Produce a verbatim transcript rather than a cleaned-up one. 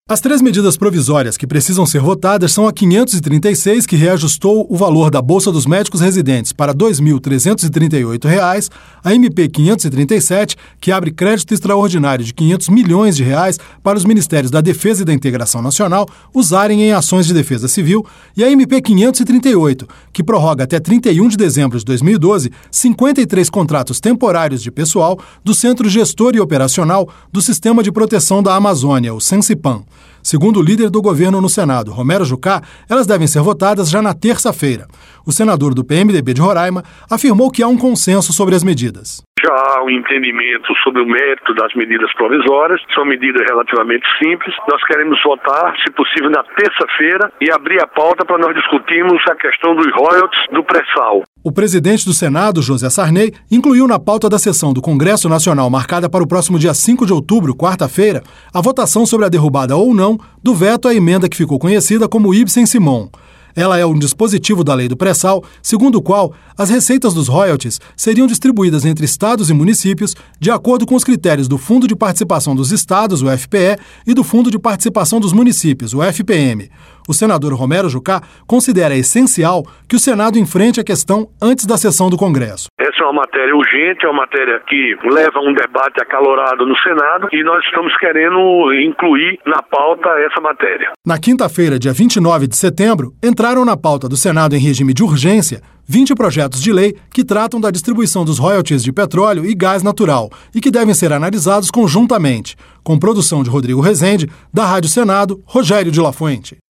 As três medidas provisórias que precisam ser votadas são a quinhentos e trinta e seis, que reajustou o valor da Bolsa dos Médicos Residentes para dois mil trezentos e trinta e oito reais, a M P quinhentos e trinta e sete, que abre crédito extraordinário de quinhentos milhões de reais para os Ministérios da Defesa e da Integração Nacional usarem em ações de defesa civil, e a M P quinhentos e trinta e oito, que prorroga até trinta e um de dezembro de dois mil e doze cinquenta e três contratos temporários de pessoal do Centro Gestor e Operacional do Sistema de Proteção da Amazônia, o Sensipan. Segundo o líder do governo no Senado, Romero Jucá, elas devem ser votadas já na terça-feira. O senador do P M D B de Roraima afirmou que há um consenso sobre as medidas. Já há um entendimento sobre o mérito das medidas provisórias, são medidas relativamente simples. Nós queremos votar, se possível, na terça-feira e abrir a pauta para nós discutirmos a questão dos royalties do pré-sal. O presidente do Senado, José Sarney, incluiu na pauta da sessão do Congresso Nacional marcada para o próximo dia cinco de outubro, quarta-feira, a votação sobre a derrubada ou não do veto à emenda que ficou conhecida como Ibsen-Simon. Ela é um dispositivo da lei do pré-sal, segundo o qual as receitas dos royalties seriam distribuídas entre estados e municípios de acordo com os critérios do Fundo de Participação dos Estados, o F P E, e do Fundo de Participação dos Municípios, o F P M. O senador Romero Jucá considera essencial que o Senado enfrente a questão antes da sessão do Congresso. Essa é uma matéria urgente, é uma matéria que leva a um debate acalorado no Senado e nós estamos querendo incluir na pauta essa matéria. Na quinta-feira, dia vinte e nove de setembro, entraram na pauta do Senado em regime de urgência vinte projetos de lei que tratam da distribuição dos royalties de petróleo e gás natural e que devem ser analisados conjuntamente, com produção de Rodrigo Rezende, da Rádio Senado, Rogério de La Fuente.